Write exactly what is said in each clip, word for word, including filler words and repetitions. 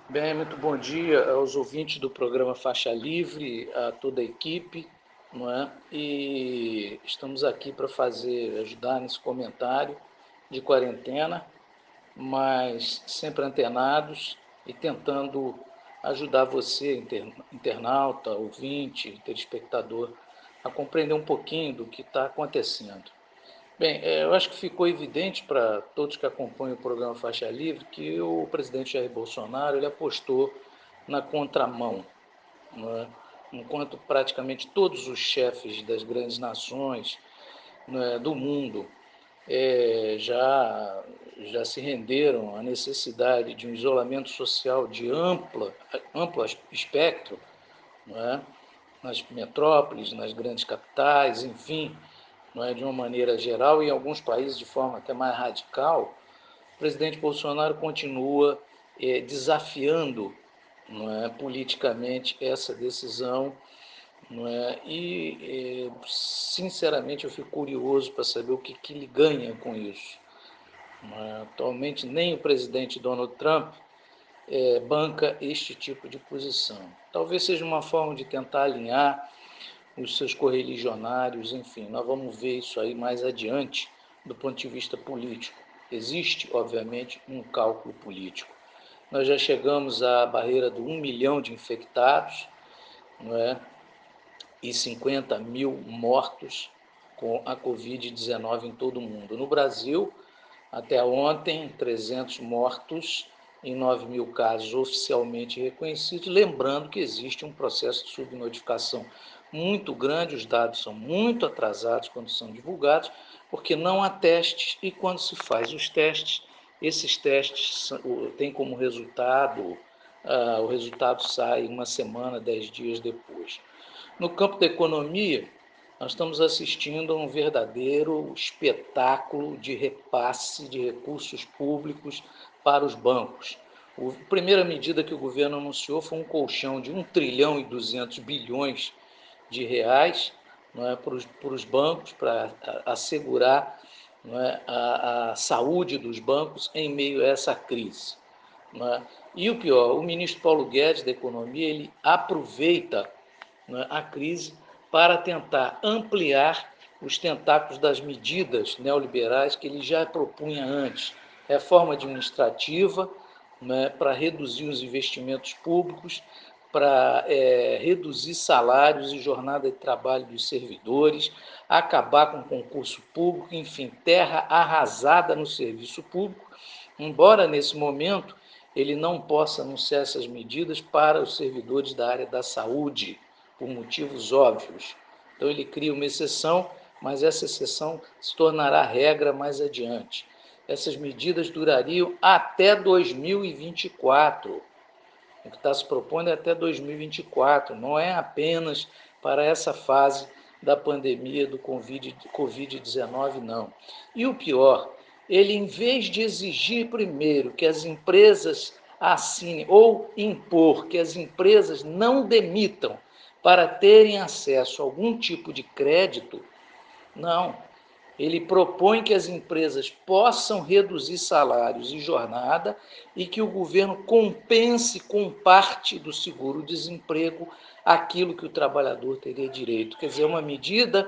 Bem, muito bom dia aos ouvintes do programa Faixa Livre, a toda a equipe, não é? E estamos aqui para fazer, ajudar nesse comentário de quarentena, mas sempre antenados e tentando ajudar você, internauta, ouvinte, telespectador, a compreender um pouquinho do que está acontecendo. Bem, é, eu acho que ficou evidente para todos que acompanham o programa Faixa Livre que o presidente Jair Bolsonaro ele apostou na contramão, não é? Enquanto praticamente todos os chefes das grandes nações, não é, do mundo é, já, já se renderam à necessidade de um isolamento social de ampla, amplo espectro, não é? Nas metrópoles, nas grandes capitais, enfim, não é, de uma maneira geral, e em alguns países de forma até mais radical, o presidente Bolsonaro continua é, desafiando, não é, politicamente essa decisão, não é, e é, sinceramente eu fico curioso para saber o que, que ele ganha com isso. Não é? Atualmente nem o presidente Donald Trump é, banca este tipo de posição. Talvez seja uma forma de tentar alinhar os seus correligionários, enfim, nós vamos ver isso aí mais adiante do ponto de vista político. Existe, obviamente, um cálculo político. Nós já chegamos à barreira do um milhão de infectados, não é? E cinquenta mil mortos com a covid dezenove em todo o mundo. No Brasil, até ontem, trezentos mortos em nove mil casos oficialmente reconhecidos, lembrando que existe um processo de subnotificação muito grande, os dados são muito atrasados quando são divulgados, porque não há testes, e quando se faz os testes, esses testes têm como resultado, ah, o resultado sai uma semana, dez dias depois. No campo da economia, nós estamos assistindo a um verdadeiro espetáculo de repasse de recursos públicos para os bancos. A primeira medida que o governo anunciou foi um colchão de um trilhão e duzentos bilhões de reais, não é, para, os, para os bancos, para assegurar, não é, a, a saúde dos bancos em meio a essa crise. Não é? E o pior, o ministro Paulo Guedes, da Economia, ele aproveita, não é, a crise para tentar ampliar os tentáculos das medidas neoliberais que ele já propunha antes. Reforma administrativa, né, para reduzir os investimentos públicos, para é, reduzir salários e jornada de trabalho dos servidores, acabar com o concurso público, enfim, terra arrasada no serviço público, embora nesse momento ele não possa anunciar essas medidas para os servidores da área da saúde, por motivos óbvios. Então ele cria uma exceção, mas essa exceção se tornará regra mais adiante. Essas medidas durariam até dois mil e vinte e quatro. O que está se propondo é até dois mil e vinte e quatro, não é apenas para essa fase da pandemia do covid dezenove, não. E o pior, ele, em vez de exigir primeiro que as empresas assinem, ou impor que as empresas não demitam para terem acesso a algum tipo de crédito, não. Ele propõe que as empresas possam reduzir salários e jornada e que o governo compense com parte do seguro-desemprego aquilo que o trabalhador teria direito. Quer dizer, uma medida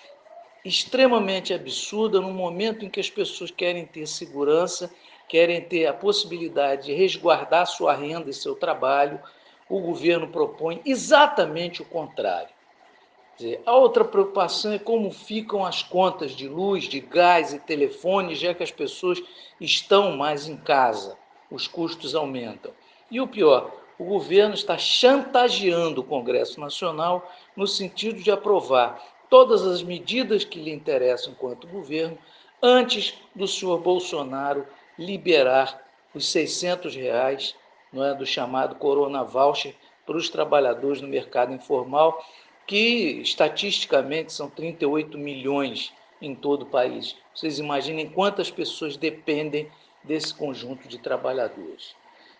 extremamente absurda no momento em que as pessoas querem ter segurança, querem ter a possibilidade de resguardar sua renda e seu trabalho. O governo propõe exatamente o contrário. Dizer, a outra preocupação é como ficam as contas de luz, de gás e telefone, já que as pessoas estão mais em casa, os custos aumentam. E o pior, o governo está chantageando o Congresso Nacional no sentido de aprovar todas as medidas que lhe interessam enquanto governo antes do senhor Bolsonaro liberar os seiscentos reais, não é, do chamado Corona Voucher para os trabalhadores no mercado informal, que estatisticamente são trinta e oito milhões em todo o país. Vocês imaginem quantas pessoas dependem desse conjunto de trabalhadores.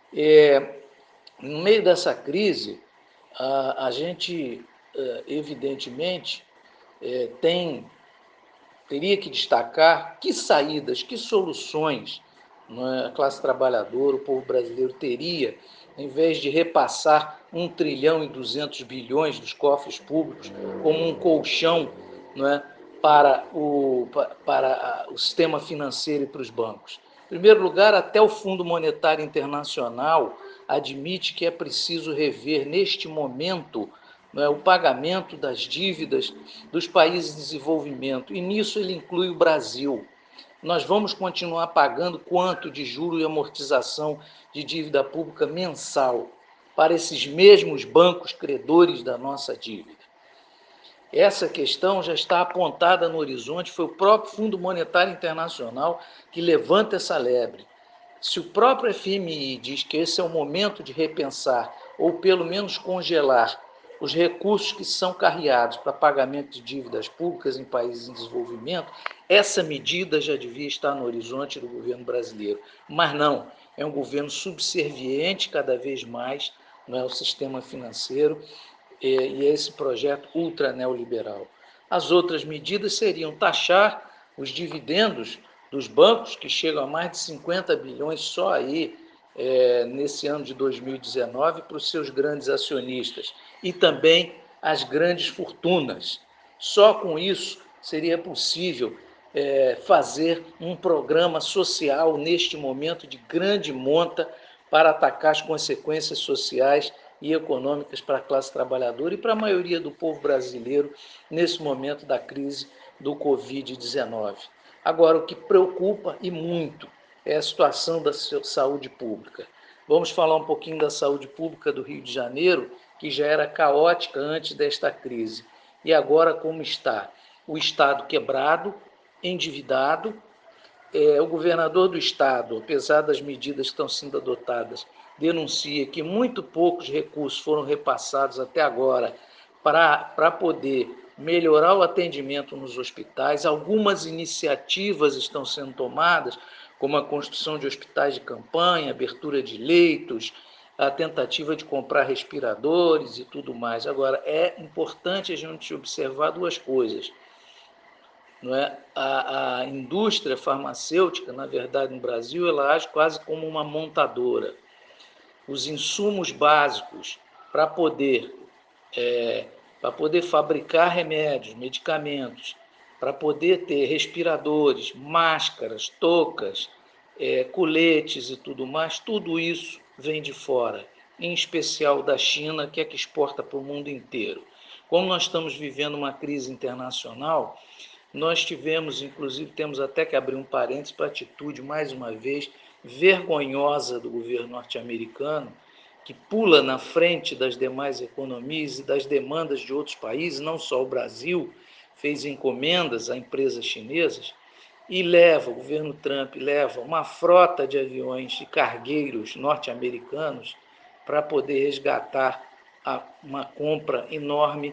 É, no meio dessa crise, a, a gente, evidentemente, é, tem, teria que destacar que saídas, que soluções não é? A classe trabalhadora, o povo brasileiro teria, em vez de repassar um trilhão e duzentos bilhões dos cofres públicos como um colchão, não é? para, o, para o sistema financeiro e para os bancos. Em primeiro lugar, até o Fundo Monetário Internacional admite que é preciso rever, neste momento, não é, o pagamento das dívidas dos países em desenvolvimento, e nisso ele inclui o Brasil. Nós vamos continuar pagando quanto de juro e amortização de dívida pública mensal para esses mesmos bancos credores da nossa dívida? Essa questão já está apontada no horizonte, foi o próprio Fundo Monetário Internacional que levanta essa lebre. Se o próprio F M I diz que esse é o momento de repensar, ou pelo menos congelar, os recursos que são carreados para pagamento de dívidas públicas em países em desenvolvimento, essa medida já devia estar no horizonte do governo brasileiro. Mas não, é um governo subserviente cada vez mais, não é, o sistema financeiro, e esse projeto ultra neoliberal. As outras medidas seriam taxar os dividendos dos bancos, que chegam a mais de cinquenta bilhões só aí, é, nesse ano de dois mil e dezenove, para os seus grandes acionistas, e também as grandes fortunas. Só com isso seria possível é, fazer um programa social neste momento de grande monta para atacar as consequências sociais e econômicas para a classe trabalhadora e para a maioria do povo brasileiro nesse momento da crise do covid dezenove. Agora, o que preocupa e muito é a situação da saúde pública. Vamos falar um pouquinho da saúde pública do Rio de Janeiro, que já era caótica antes desta crise. E agora como está? O Estado quebrado, endividado, é, o governador do Estado, apesar das medidas que estão sendo adotadas, denuncia que muito poucos recursos foram repassados até agora para poder melhorar o atendimento nos hospitais. Algumas iniciativas estão sendo tomadas, como a construção de hospitais de campanha, abertura de leitos, a tentativa de comprar respiradores e tudo mais. Agora, é importante a gente observar duas coisas. Não é? a, a indústria farmacêutica, na verdade, no Brasil, ela age quase como uma montadora. Os insumos básicos para poder, é, para poder fabricar remédios, medicamentos, para poder ter respiradores, máscaras, toucas, é, coletes e tudo mais, tudo isso vem de fora, em especial da China, que é que exporta para o mundo inteiro. Como nós estamos vivendo uma crise internacional, nós tivemos, inclusive, temos até que abrir um parênteses para a atitude, mais uma vez, vergonhosa do governo norte-americano, que pula na frente das demais economias e das demandas de outros países, não só o Brasil, fez encomendas a empresas chinesas, e leva, o governo Trump leva uma frota de aviões de cargueiros norte-americanos para poder resgatar uma compra enorme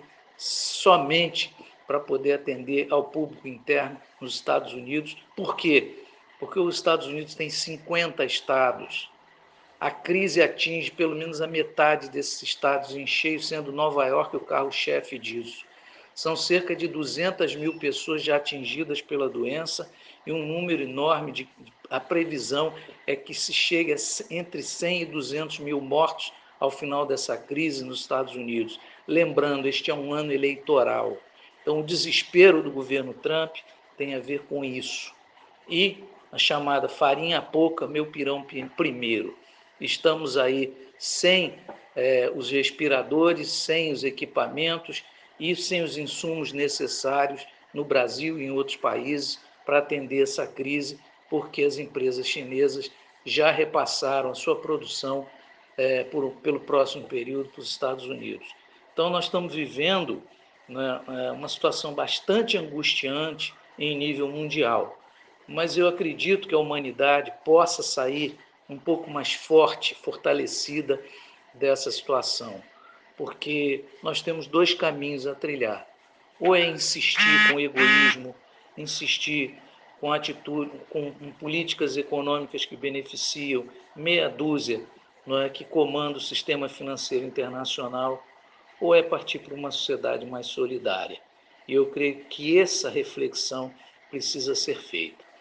somente para poder atender ao público interno nos Estados Unidos. Por quê? Porque os Estados Unidos têm cinquenta estados. A crise atinge pelo menos a metade desses estados em cheio, sendo Nova York o carro-chefe disso. São cerca de duzentas mil pessoas já atingidas pela doença e um número enorme de... A previsão é que se chegue a entre cem e duzentos mil mortos ao final dessa crise nos Estados Unidos. Lembrando, este é um ano eleitoral. Então, o desespero do governo Trump tem a ver com isso. E a chamada farinha pouca, meu pirão primeiro. Estamos aí sem é, os respiradores, sem os equipamentos e sem os insumos necessários no Brasil e em outros países para atender essa crise, porque as empresas chinesas já repassaram a sua produção é, por, pelo próximo período para os Estados Unidos. Então, nós estamos vivendo, né, uma situação bastante angustiante em nível mundial, mas eu acredito que a humanidade possa sair um pouco mais forte, fortalecida dessa situação, porque nós temos dois caminhos a trilhar. Ou é insistir com egoísmo, insistir com atitude, com, com políticas econômicas que beneficiam meia dúzia, não é, que comanda o sistema financeiro internacional, ou é partir para uma sociedade mais solidária. E eu creio que essa reflexão precisa ser feita.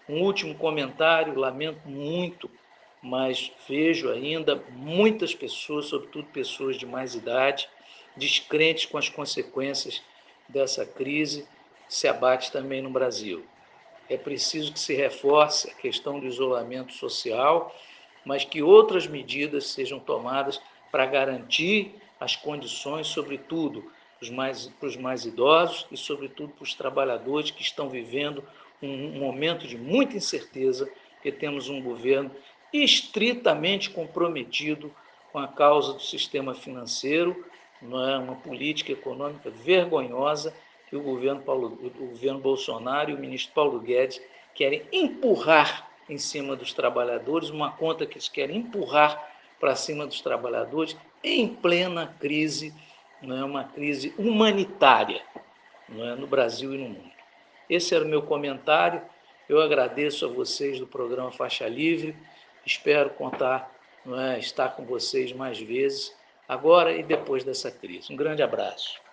Um último comentário, lamento muito, mas vejo ainda muitas pessoas, sobretudo pessoas de mais idade, descrentes com as consequências dessa crise, se abate também no Brasil. É preciso que se reforce a questão do isolamento social, mas que outras medidas sejam tomadas para garantir as condições, sobretudo os mais, para os mais idosos e, sobretudo, para os trabalhadores que estão vivendo um momento de muita incerteza, porque temos um governo estritamente comprometido com a causa do sistema financeiro, não é uma política econômica vergonhosa que o governo, Paulo, o governo Bolsonaro e o ministro Paulo Guedes querem empurrar em cima dos trabalhadores, uma conta que eles querem empurrar para cima dos trabalhadores em plena crise, não é uma crise humanitária, não é, no Brasil e no mundo. Esse era o meu comentário. Eu agradeço a vocês do programa Faixa Livre. Espero contar, não é, estar com vocês mais vezes, agora e depois dessa crise. Um grande abraço.